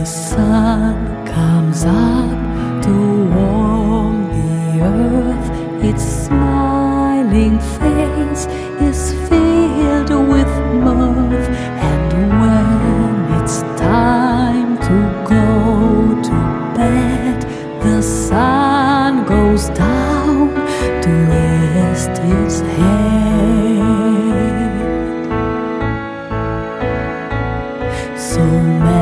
The sun comes up to warm the earth. Its smiling face is filled with mirth. And when it's time to go to bed, the sun goes down to rest its head. So